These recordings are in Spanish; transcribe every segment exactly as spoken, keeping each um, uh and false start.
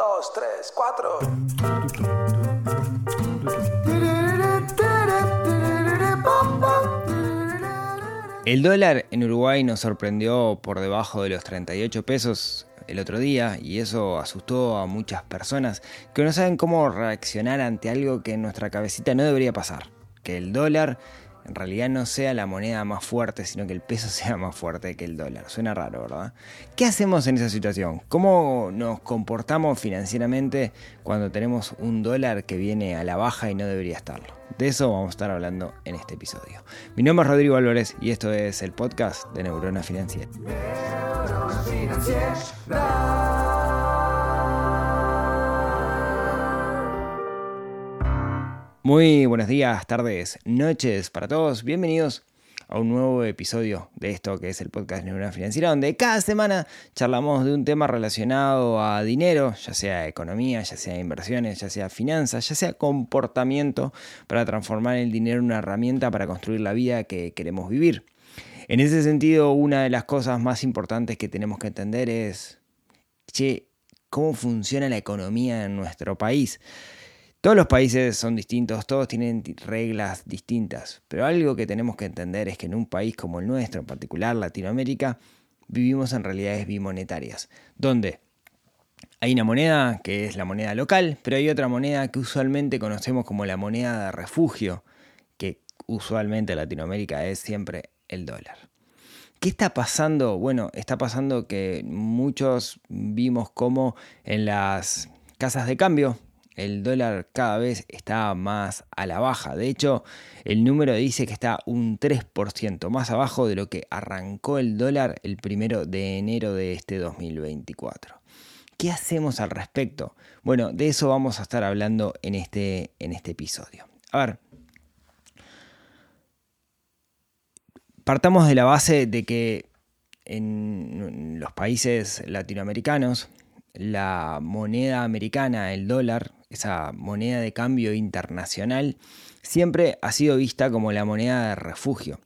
dos, tres, cuatro. El dólar en Uruguay nos sorprendió por debajo de los treinta y ocho pesos el otro día y eso asustó a muchas personas que no saben cómo reaccionar ante algo que en nuestra cabecita no debería pasar. Que el dólar en realidad no sea la moneda más fuerte, sino que el peso sea más fuerte que el dólar. Suena raro, ¿verdad? ¿Qué hacemos en esa situación? ¿Cómo nos comportamos financieramente cuando tenemos un dólar que viene a la baja y no debería estarlo? De eso vamos a estar hablando en este episodio. Mi nombre es Rodrigo Álvarez y esto es el podcast de Neurona Financiera. Muy buenos días, tardes, noches para todos. Bienvenidos a un nuevo episodio de esto que es el podcast de Neurona Financiera, donde cada semana charlamos de un tema relacionado a dinero, ya sea economía, ya sea inversiones, ya sea finanzas, ya sea comportamiento, para transformar el dinero en una herramienta para construir la vida que queremos vivir. En ese sentido, una de las cosas más importantes que tenemos que entender es, che, ¿cómo funciona la economía en nuestro país? Todos los países son distintos, todos tienen reglas distintas, pero algo que tenemos que entender es que en un país como el nuestro, en particular Latinoamérica, vivimos en realidades bimonetarias, donde hay una moneda que es la moneda local, pero hay otra moneda que usualmente conocemos como la moneda de refugio, que usualmente en Latinoamérica es siempre el dólar. ¿Qué está pasando? Bueno, está pasando que muchos vimos cómo en las casas de cambio el dólar cada vez está más a la baja. De hecho, el número dice que está un tres por ciento más abajo de lo que arrancó el dólar el primero de enero de este dos mil veinticuatro. ¿Qué hacemos al respecto? Bueno, de eso vamos a estar hablando en este, en este episodio. A ver, partamos de la base de que en los países latinoamericanos, la moneda americana, el dólar, esa moneda de cambio internacional, siempre ha sido vista como la moneda de refugio.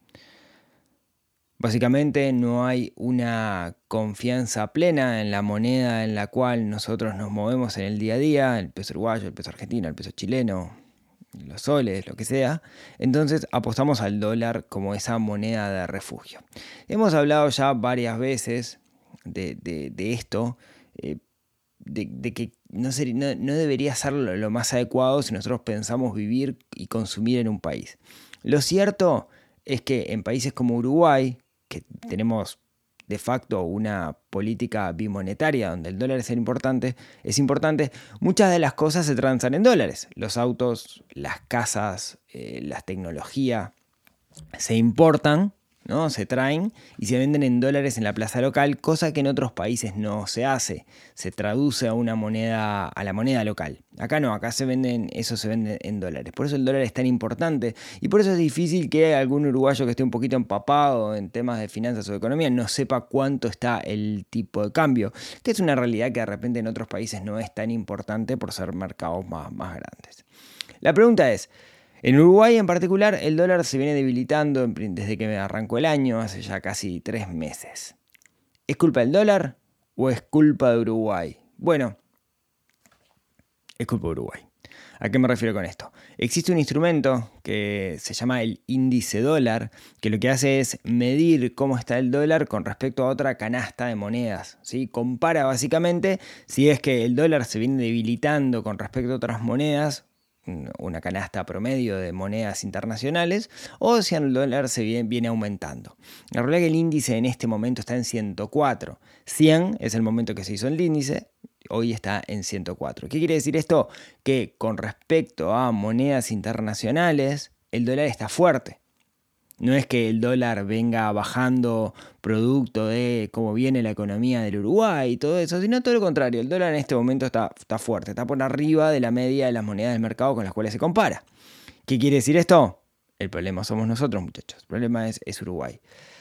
Básicamente no hay una confianza plena en la moneda en la cual nosotros nos movemos en el día a día, el peso uruguayo, el peso argentino, el peso chileno, los soles, lo que sea. Entonces apostamos al dólar como esa moneda de refugio. Hemos hablado ya varias veces de, de, de esto, eh, De, de que no, ser, no, no debería ser lo, lo más adecuado si nosotros pensamos vivir y consumir en un país. Lo cierto es que en países como Uruguay, que tenemos de facto una política bimonetaria donde el dólar es importante, es importante, muchas de las cosas se transan en dólares. Los autos, las casas, eh, la tecnología se importan, ¿no? Se traen y se venden en dólares en la plaza local, cosa que en otros países no se hace. Se traduce a una moneda, a la moneda local. Acá no, acá se venden, eso se vende en dólares. Por eso el dólar es tan importante y por eso es difícil que algún uruguayo que esté un poquito empapado en temas de finanzas o de economía no sepa cuánto está el tipo de cambio, que es una realidad que de repente en otros países no es tan importante por ser mercados más, más grandes. La pregunta es, en Uruguay en particular, el dólar se viene debilitando desde que arrancó el año, hace ya casi tres meses. ¿Es culpa del dólar o es culpa de Uruguay? Bueno, es culpa de Uruguay. ¿A qué me refiero con esto? Existe un instrumento que se llama el índice dólar, que lo que hace es medir cómo está el dólar con respecto a otra canasta de monedas, ¿sí? Compara básicamente si es que el dólar se viene debilitando con respecto a otras monedas, una canasta promedio de monedas internacionales, o si el dólar se viene, viene aumentando. La realidad es que el índice en este momento está en ciento cuatro. cien es el momento que se hizo el índice, hoy está en ciento cuatro. ¿Qué quiere decir esto? Que con respecto a monedas internacionales, el dólar está fuerte. No es que el dólar venga bajando producto de cómo viene la economía del Uruguay y todo eso, sino todo lo contrario. El dólar en este momento está, está fuerte, está por arriba de la media de las monedas del mercado con las cuales se compara. ¿Qué quiere decir esto? El problema somos nosotros, muchachos. El problema es, es Uruguay.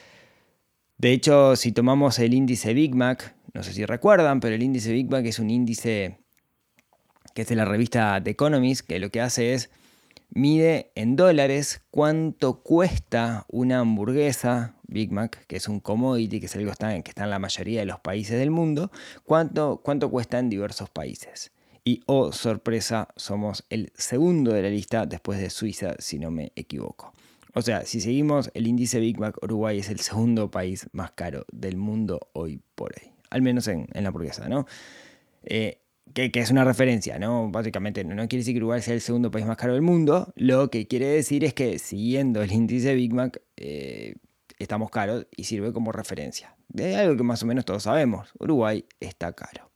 De hecho, si tomamos el índice Big Mac, no sé si recuerdan, pero el índice Big Mac es un índice que es de la revista The Economist, que lo que hace es mide en dólares cuánto cuesta una hamburguesa Big Mac, que es un commodity, que es algo que está, que está en la mayoría de los países del mundo, cuánto, cuánto cuesta en diversos países. Y, oh sorpresa, somos el segundo de la lista después de Suiza, si no me equivoco. O sea, si seguimos el índice Big Mac, Uruguay es el segundo país más caro del mundo hoy por hoy. Al menos en, en la hamburguesa, ¿no? Eh, que, que es una referencia, ¿no? Básicamente no, no quiere decir que Uruguay sea el segundo país más caro del mundo. Lo que quiere decir es que siguiendo el índice Big Mac, eh, estamos caros y sirve como referencia. De algo que más o menos todos sabemos. Uruguay está caro.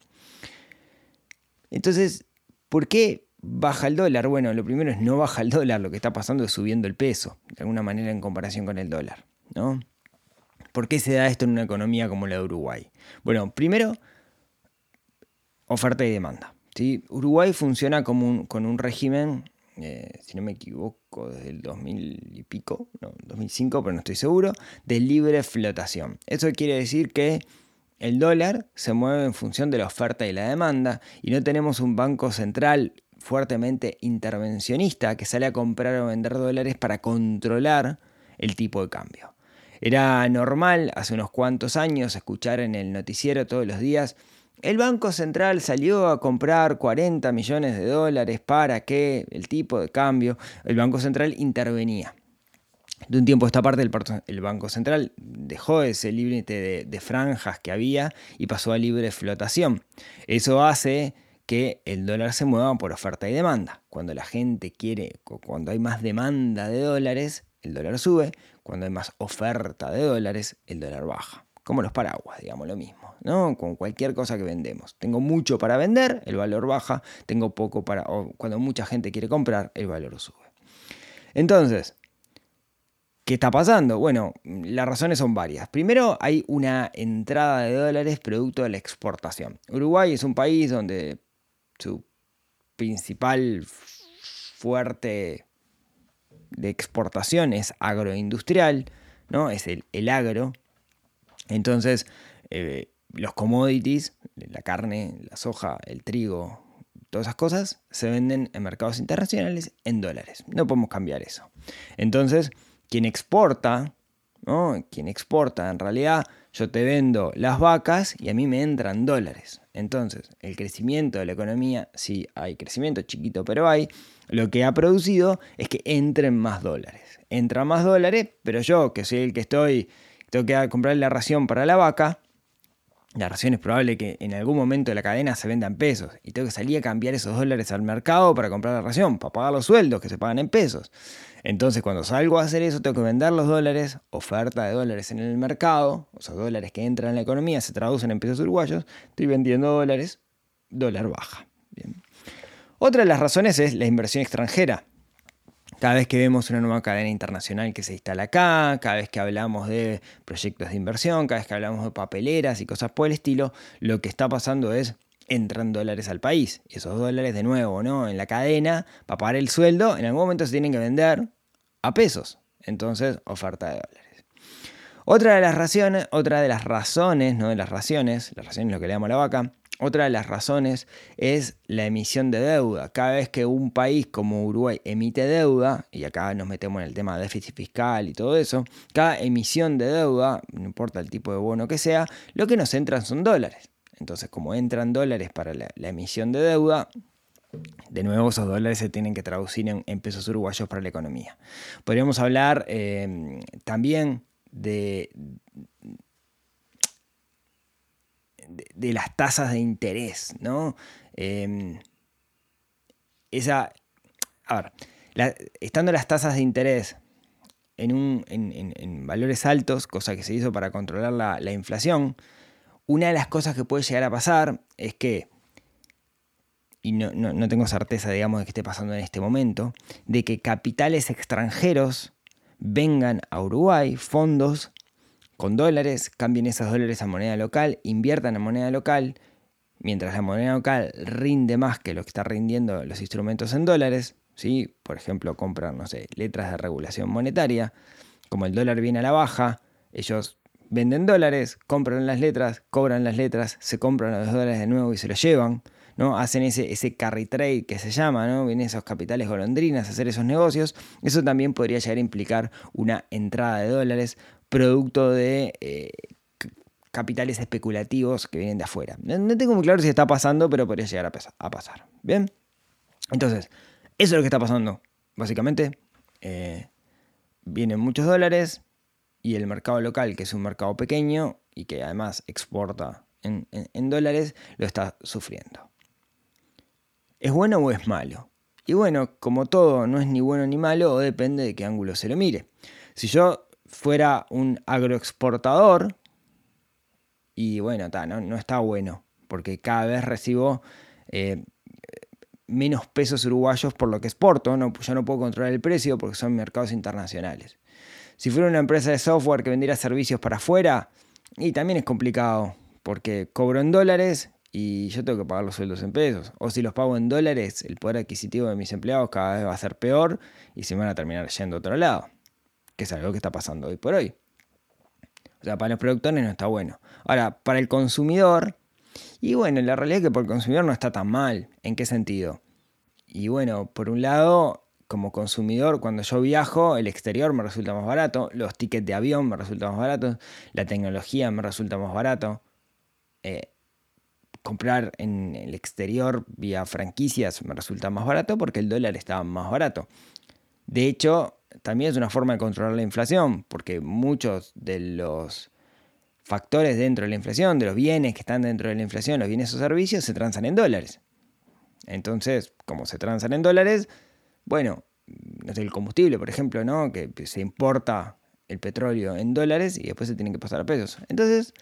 Entonces, ¿por qué baja el dólar? Bueno, lo primero es no baja el dólar, lo que está pasando es subiendo el peso, de alguna manera en comparación con el dólar, ¿no? ¿Por qué se da esto en una economía como la de Uruguay? Bueno, primero, oferta y demanda, ¿sí? Uruguay funciona como un, con un régimen, eh, si no me equivoco, desde el dos mil y pico, no, dos mil cinco, pero no estoy seguro, de libre flotación. Eso quiere decir que el dólar se mueve en función de la oferta y la demanda y no tenemos un banco central fuertemente intervencionista que sale a comprar o vender dólares para controlar el tipo de cambio. Era normal hace unos cuantos años escuchar en el noticiero todos los días: el Banco Central salió a comprar cuarenta millones de dólares para que el tipo de cambio, el Banco Central intervenía. De un tiempo a esta parte el, el Banco Central dejó ese límite de, de franjas que había y pasó a libre flotación. Eso hace que el dólar se mueva por oferta y demanda. Cuando la gente quiere, cuando hay más demanda de dólares, el dólar sube. Cuando hay más oferta de dólares, el dólar baja. Como los paraguas, digamos lo mismo, ¿no? Con cualquier cosa que vendemos. Tengo mucho para vender, el valor baja. Tengo poco para... O cuando mucha gente quiere comprar, el valor sube. Entonces, ¿qué está pasando? Bueno, las razones son varias. Primero, hay una entrada de dólares producto de la exportación. Uruguay es un país donde su principal fuerte de exportación es agroindustrial, ¿no? Es el, el agro. Entonces, eh, los commodities, la carne, la soja, el trigo, todas esas cosas se venden en mercados internacionales en dólares. No podemos cambiar eso. Entonces, quien exporta, ¿no? Quien exporta, en realidad, yo te vendo las vacas y a mí me entran dólares. Entonces, el crecimiento de la economía, sí hay crecimiento, chiquito, pero hay. Lo que ha producido es que entren más dólares. Entran más dólares, pero yo, que soy el que estoy, tengo que comprar la ración para la vaca. La ración es probable que en algún momento de la cadena se venda en pesos y tengo que salir a cambiar esos dólares al mercado para comprar la ración, para pagar los sueldos que se pagan en pesos. Entonces, cuando salgo a hacer eso, tengo que vender los dólares, oferta de dólares en el mercado, o sea, dólares que entran en la economía se traducen en pesos uruguayos, estoy vendiendo dólares, dólar baja. Bien. Otra de las razones es la inversión extranjera. Cada vez que vemos una nueva cadena internacional que se instala acá, cada vez que hablamos de proyectos de inversión, cada vez que hablamos de papeleras y cosas por el estilo, lo que está pasando es entran dólares al país. Y esos dólares, de nuevo, ¿no? En la cadena, para pagar el sueldo, en algún momento se tienen que vender a pesos. Entonces, oferta de dólares. Otra de las razones, otra de las razones, no de las raciones, las raciones es lo que le damos a la vaca. Otra de las razones es la emisión de deuda. Cada vez que un país como Uruguay emite deuda, y acá nos metemos en el tema de déficit fiscal y todo eso, cada emisión de deuda, no importa el tipo de bono que sea, lo que nos entran son dólares. Entonces, como entran dólares para la, la emisión de deuda, de nuevo esos dólares se tienen que traducir en, en pesos uruguayos para la economía. Podríamos hablar eh, también de... De, de las tasas de interés, ¿no? Eh, esa, a ver, la, estando las tasas de interés en, un, en, en, en valores altos, cosa que se hizo para controlar la, la inflación, una de las cosas que puede llegar a pasar es que, y no, no, no tengo certeza, digamos, de que esté pasando en este momento, de que capitales extranjeros vengan a Uruguay, fondos con dólares, cambien esos dólares a moneda local, inviertan en moneda local, mientras la moneda local rinde más que lo que está rindiendo los instrumentos en dólares, ¿sí? Por ejemplo, compran, no sé, letras de regulación monetaria, como el dólar viene a la baja, ellos venden dólares, compran las letras, cobran las letras, se compran los dólares de nuevo y se los llevan, ¿no? Hacen ese, ese carry trade que se llama, ¿no? Vienen esos capitales golondrinas a hacer esos negocios. Eso también podría llegar a implicar una entrada de dólares producto de eh, capitales especulativos que vienen de afuera. No, no tengo muy claro si está pasando, pero podría llegar a, pesa- a pasar. ¿Bien? Entonces, eso es lo que está pasando. Básicamente, eh, vienen muchos dólares y el mercado local, que es un mercado pequeño y que además exporta en, en, en dólares, lo está sufriendo. ¿Es bueno o es malo? Y bueno, como todo, no es ni bueno ni malo, o depende de qué ángulo se lo mire. Si yo fuera un agroexportador, y bueno, ta, no, no está bueno, porque cada vez recibo eh, menos pesos uruguayos por lo que exporto, no, yo no puedo controlar el precio porque son mercados internacionales. Si fuera una empresa de software que vendiera servicios para afuera, y también es complicado, porque cobro en dólares y yo tengo que pagar los sueldos en pesos. O si los pago en dólares, el poder adquisitivo de mis empleados cada vez va a ser peor y se van a terminar yendo a otro lado, que es algo que está pasando hoy por hoy. O sea, para los productores no está bueno. Ahora, para el consumidor, y bueno, la realidad es que por el consumidor no está tan mal. ¿En qué sentido? Y bueno, por un lado, como consumidor, cuando yo viajo, el exterior me resulta más barato, los tickets de avión me resultan más baratos, la tecnología me resulta más barato. Eh, comprar en el exterior vía franquicias me resulta más barato porque el dólar está más barato. De hecho, también es una forma de controlar la inflación, porque muchos de los factores dentro de la inflación, de los bienes que están dentro de la inflación, los bienes o servicios, se transan en dólares. Entonces, como se transan en dólares, bueno, no sé, el combustible, por ejemplo, ¿no? Que se importa el petróleo en dólares y después se tienen que pasar a pesos. Entonces,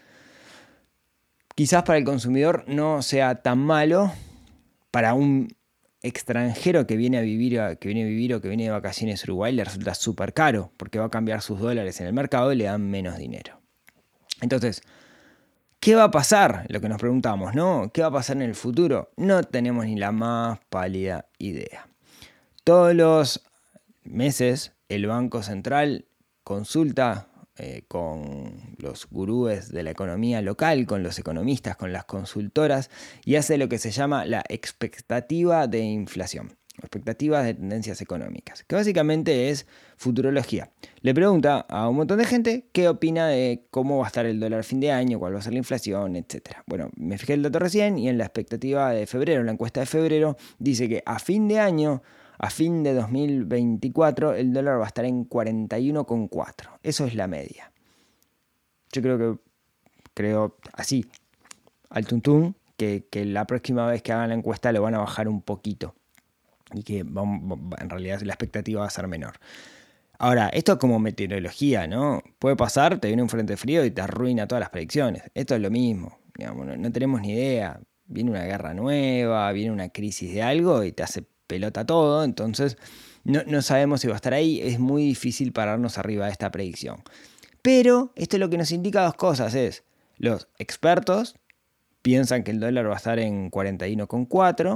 quizás para el consumidor no sea tan malo. Para un extranjero que viene a vivir, que viene a vivir o que viene de vacaciones a Uruguay le resulta súper caro porque va a cambiar sus dólares en el mercado y le dan menos dinero. Entonces, ¿qué va a pasar? Lo que nos preguntamos, ¿no? ¿Qué va a pasar en el futuro? No tenemos ni la más pálida idea. Todos los meses el Banco Central consulta eh, con los gurúes de la economía local, con los economistas, con las consultoras y hace lo que se llama la expectativa de inflación, expectativas de tendencias económicas, que básicamente es futurología. Le pregunta a un montón de gente qué opina de cómo va a estar el dólar a fin de año, cuál va a ser la inflación, etcétera. Bueno, me fijé el dato recién y en la expectativa de febrero, la encuesta de febrero, dice que a fin de año, a fin de dos mil veinticuatro, el dólar va a estar en cuarenta y uno coma cuatro. Eso es la media. Yo creo que, creo así, al tuntún, que, que la próxima vez que hagan la encuesta lo van a bajar un poquito. Y que vamos, en realidad la expectativa va a ser menor. Ahora, esto es como meteorología, ¿no? Puede pasar, te viene un frente frío y te arruina todas las predicciones. Esto es lo mismo, digamos, no, no tenemos ni idea. Viene una guerra nueva, viene una crisis de algo y te hace pelota todo, entonces no, no sabemos si va a estar ahí, es muy difícil pararnos arriba de esta predicción. Pero esto es lo que nos indica dos cosas, es los expertos piensan que el dólar va a estar en cuarenta y uno coma cuatro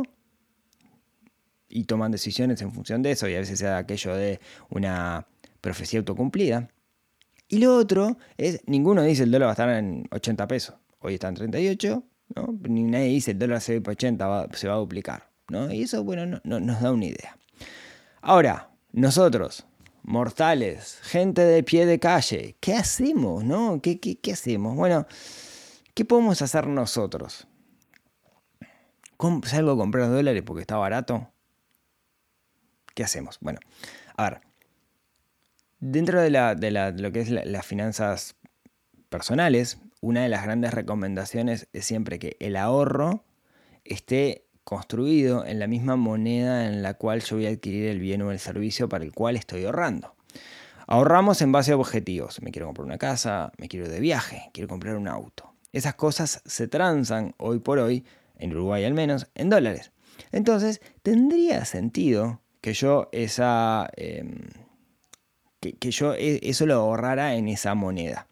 y toman decisiones en función de eso y a veces sea aquello de una profecía autocumplida. Y lo otro es, ninguno dice el dólar va a estar en ochenta pesos, hoy está en treinta y ocho, ¿no? Ni nadie dice el dólar se va para ochenta, va, se va a duplicar, ¿no? Y eso, bueno, no, no, nos da una idea. Ahora, nosotros, mortales, gente de pie de calle, ¿qué hacemos, no? ¿Qué, qué, qué hacemos? Bueno, ¿qué podemos hacer nosotros? ¿Salgo a comprar dólares porque está barato? ¿Qué hacemos? Bueno, a ver, dentro de, la, de, la, de lo que es la, las finanzas personales, una de las grandes recomendaciones es siempre que el ahorro esté construido en la misma moneda en la cual yo voy a adquirir el bien o el servicio para el cual estoy ahorrando. Ahorramos en base a objetivos. Me quiero comprar una casa, me quiero ir de viaje, quiero comprar un auto. Esas cosas se transan hoy por hoy, en Uruguay al menos, en dólares. Entonces, tendría sentido que yo esa eh, que, que yo eso lo ahorrara en esa moneda.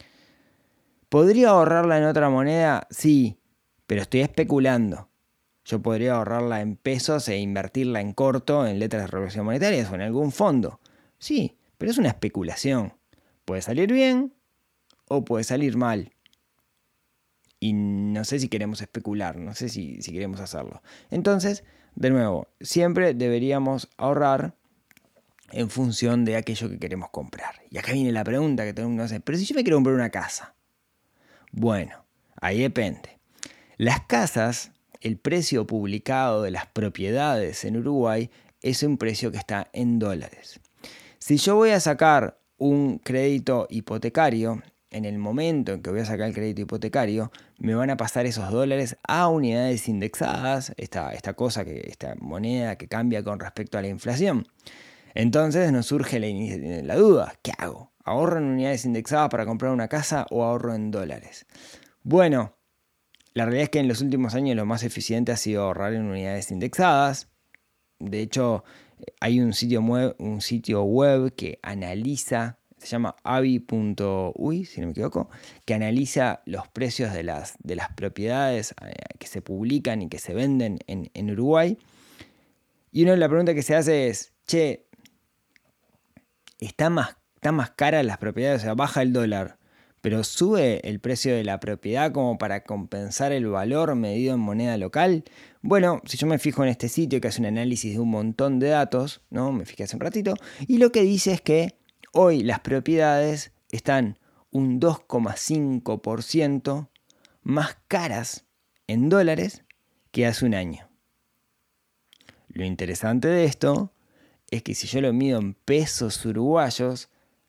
¿Podría ahorrarla en otra moneda? Sí, pero estoy especulando. Yo podría ahorrarla en pesos e invertirla en corto en letras de revolución monetaria o en algún fondo. Sí, pero es una especulación. Puede salir bien o puede salir mal. y no sé si queremos especular, no sé si, si queremos hacerlo. Entonces, de nuevo, siempre deberíamos ahorrar en función de aquello que queremos comprar. Y acá viene la pregunta que todo el mundo hace, pero si yo me quiero comprar una casa. Bueno, ahí depende. Las casas, el precio publicado de las propiedades en Uruguay es un precio que está en dólares. Si yo voy a sacar un crédito hipotecario, en el momento en que voy a sacar el crédito hipotecario, me van a pasar esos dólares a unidades indexadas, esta, esta cosa, que, esta moneda que cambia con respecto a la inflación. Entonces nos surge la, la duda, ¿qué hago? ¿Ahorro en unidades indexadas para comprar una casa o ahorro en dólares? Bueno, la realidad es que en los últimos años lo más eficiente ha sido ahorrar en unidades indexadas. De hecho, hay un sitio web, un sitio web que analiza, se llama avi punto uy, si no me equivoco, que analiza los precios de las, de las propiedades que se publican y que se venden en, en Uruguay. Y una de las preguntas que se hace es, che, ¿está más, está más cara las propiedades? O sea, baja el dólar, pero sube el precio de la propiedad como para compensar el valor medido en moneda local. Bueno, si yo me fijo en este sitio que hace un análisis de un montón de datos, ¿no? Me fijé hace un ratito, y lo que dice es que hoy las propiedades están un dos coma cinco por ciento más caras en dólares que hace un año. Lo interesante de esto es que si yo lo mido en pesos uruguayos,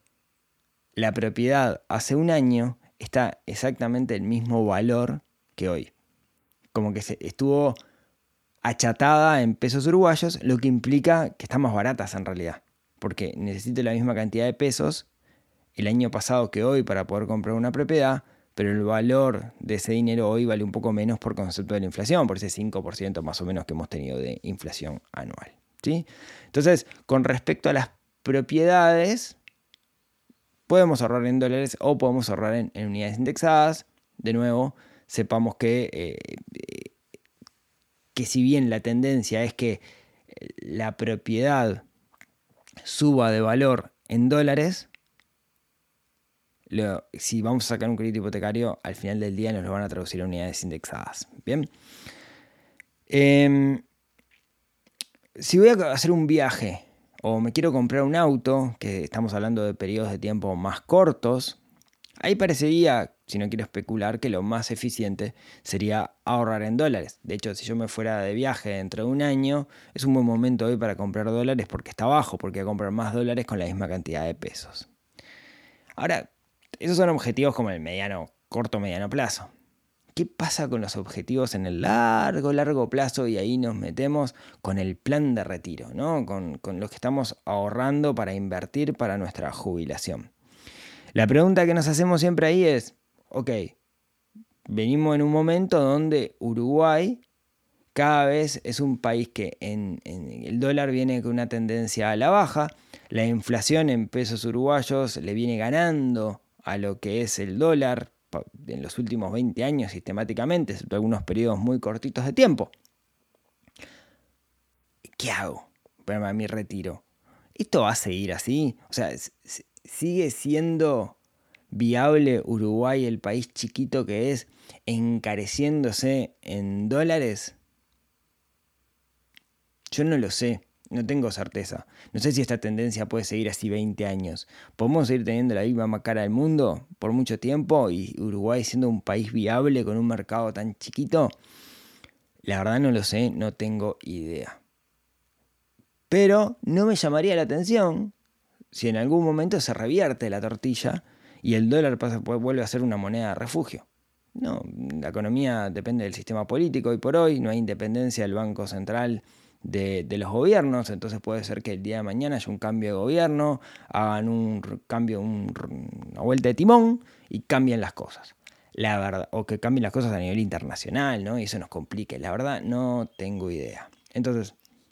la propiedad hace un año está exactamente el mismo valor que hoy. Como que se estuvo achatada en pesos uruguayos, lo que implica que están más baratas en realidad. Porque necesito la misma cantidad de pesos el año pasado que hoy para poder comprar una propiedad, pero el valor de ese dinero hoy vale un poco menos por concepto de la inflación, por ese cinco por ciento más o menos que hemos tenido de inflación anual, ¿sí? Entonces, con respecto a las propiedades, podemos ahorrar en dólares o podemos ahorrar en, en unidades indexadas. De nuevo, sepamos que, eh, que si bien la tendencia es que la propiedad suba de valor en dólares, lo, si vamos a sacar un crédito hipotecario, al final del día nos lo van a traducir a unidades indexadas. Bien. Eh, si voy a hacer un viaje o me quiero comprar un auto, que estamos hablando de periodos de tiempo más cortos, ahí parecería, si no quiero especular, que lo más eficiente sería ahorrar en dólares. De hecho, si yo me fuera de viaje dentro de un año, es un buen momento hoy para comprar dólares porque está bajo, porque voy a comprar más dólares con la misma cantidad de pesos. Ahora, esos son objetivos como el mediano, corto, mediano plazo. ¿Qué pasa con los objetivos en el largo, largo plazo? Y ahí nos metemos con el plan de retiro, ¿no? Con, con lo que estamos ahorrando para invertir para nuestra jubilación. La pregunta que nos hacemos siempre ahí es, ok, venimos en un momento donde Uruguay cada vez es un país que en, en el dólar viene con una tendencia a la baja, la inflación en pesos uruguayos le viene ganando a lo que es el dólar en los últimos veinte años sistemáticamente, excepto algunos periodos muy cortitos de tiempo. ¿Qué hago para mi retiro? ¿Esto va a seguir así? O sea, ¿sigue siendo viable Uruguay, el país chiquito que es, encareciéndose en dólares? Yo no lo sé, no tengo certeza. No sé si esta tendencia puede seguir así veinte años. ¿Podemos seguir teniendo la misma cara del mundo por mucho tiempo y Uruguay siendo un país viable con un mercado tan chiquito? La verdad no lo sé, no tengo idea. Pero no me llamaría la atención si en algún momento se revierte la tortilla y el dólar pasa, vuelve a ser una moneda de refugio. No, la economía depende del sistema político y por hoy no hay independencia del Banco Central De, de los gobiernos, entonces puede ser que el día de mañana haya un cambio de gobierno, hagan un cambio, un, una vuelta de timón y cambien las cosas. La verdad, o que cambien las cosas a nivel internacional, ¿no? Y eso nos complique. La verdad, no tengo idea. Entonces,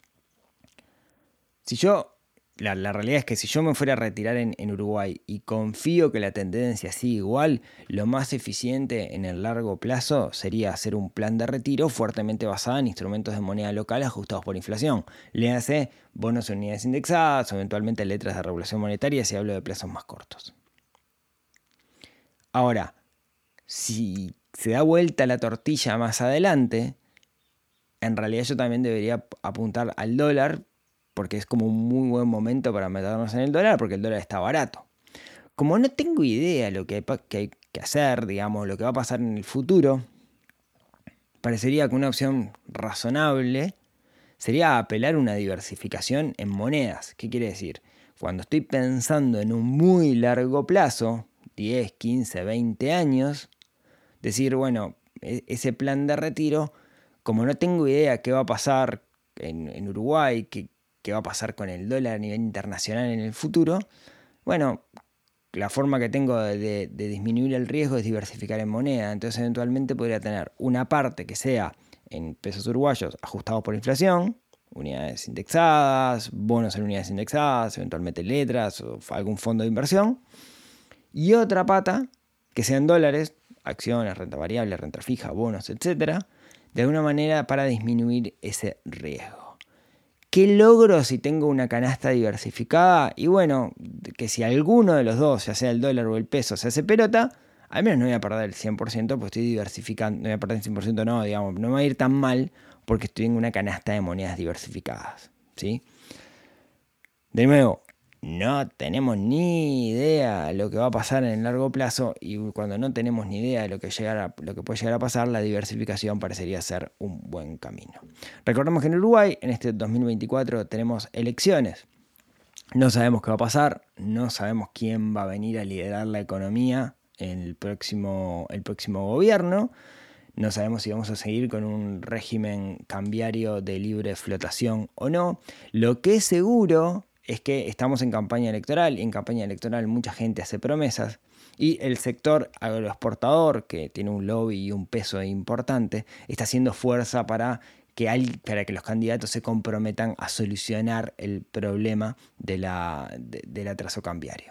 si yo, la, la realidad es que si yo me fuera a retirar en, en Uruguay y confío que la tendencia sigue igual, lo más eficiente en el largo plazo sería hacer un plan de retiro fuertemente basado en instrumentos de moneda local ajustados por inflación. Le hace bonos en unidades indexadas o eventualmente letras de regulación monetaria si hablo de plazos más cortos. Ahora, si se da vuelta la tortilla más adelante, en realidad yo también debería apuntar al dólar, porque es como un muy buen momento para meternos en el dólar, porque el dólar está barato. Como no tengo idea de lo que hay, que hay que hacer, digamos, lo que va a pasar en el futuro, parecería que una opción razonable sería apelar a una diversificación en monedas. ¿Qué quiere decir? Cuando estoy pensando en un muy largo plazo, diez, quince, veinte años, decir, bueno, ese plan de retiro, como no tengo idea qué va a pasar en, en Uruguay, qué, qué va a pasar con el dólar a nivel internacional en el futuro, bueno, la forma que tengo de, de, de disminuir el riesgo es diversificar en moneda. Entonces eventualmente podría tener una parte que sea en pesos uruguayos ajustados por inflación, unidades indexadas, bonos en unidades indexadas, eventualmente letras o algún fondo de inversión, y otra pata que sea en dólares, acciones, renta variable, renta fija, bonos, etcétera, de alguna manera para disminuir ese riesgo. ¿Qué logro si tengo una canasta diversificada? Y bueno, que si alguno de los dos, ya sea el dólar o el peso, se hace pelota, al menos no voy a perder el cien por ciento, porque estoy diversificando, no voy a perder el cien por ciento, no, digamos, no me va a ir tan mal porque estoy en una canasta de monedas diversificadas, ¿sí? De nuevo, no tenemos ni idea de lo que va a pasar en el largo plazo, y cuando no tenemos ni idea de lo que, llegar a, lo que puede llegar a pasar, la diversificación parecería ser un buen camino. Recordemos que en Uruguay, en este dos mil veinticuatro, tenemos elecciones. No sabemos qué va a pasar, no sabemos quién va a venir a liderar la economía en el próximo, el próximo gobierno. No sabemos si vamos a seguir con un régimen cambiario de libre flotación o no. Lo que es seguro es que estamos en campaña electoral, y en campaña electoral mucha gente hace promesas, y el sector agroexportador, que tiene un lobby y un peso importante, está haciendo fuerza para que, hay, para que los candidatos se comprometan a solucionar el problema de la, de, del atraso cambiario.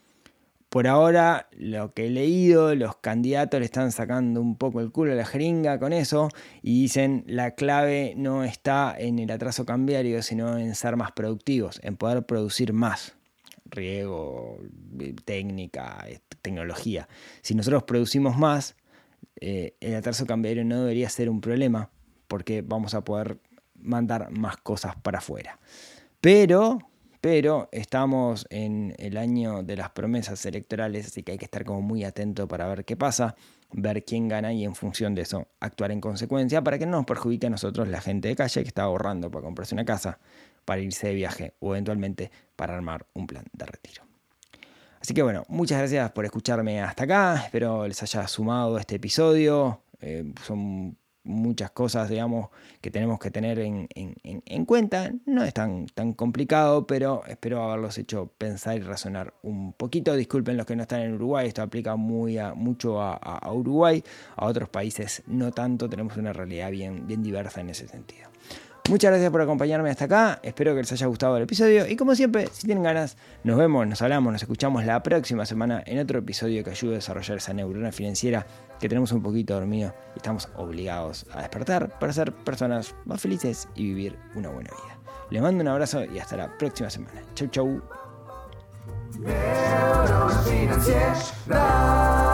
Por ahora, lo que he leído, los candidatos le están sacando un poco el culo a la jeringa con eso y dicen la clave no está en el atraso cambiario, sino en ser más productivos, en poder producir más. Riego, técnica, tecnología. Si nosotros producimos más, eh, el atraso cambiario no debería ser un problema porque vamos a poder mandar más cosas para afuera. Pero... Pero estamos en el año de las promesas electorales, así que hay que estar como muy atento para ver qué pasa, ver quién gana y en función de eso actuar en consecuencia para que no nos perjudique a nosotros la gente de calle que está ahorrando para comprarse una casa, para irse de viaje o eventualmente para armar un plan de retiro. Así que bueno, muchas gracias por escucharme hasta acá, espero les haya sumado este episodio, eh, son muchas cosas, digamos, que tenemos que tener en, en, en cuenta. No es tan, tan complicado, pero espero haberlos hecho pensar y razonar un poquito. Disculpen los que no están en Uruguay, esto aplica muy a, mucho a, a Uruguay, a otros países no tanto, tenemos una realidad bien, bien diversa en ese sentido. Muchas gracias por acompañarme hasta acá, espero que les haya gustado el episodio y como siempre, si tienen ganas, nos vemos, nos hablamos, nos escuchamos la próxima semana en otro episodio que ayude a desarrollar esa neurona financiera que tenemos un poquito dormido y estamos obligados a despertar para ser personas más felices y vivir una buena vida. Les mando un abrazo y hasta la próxima semana. Chau, chau.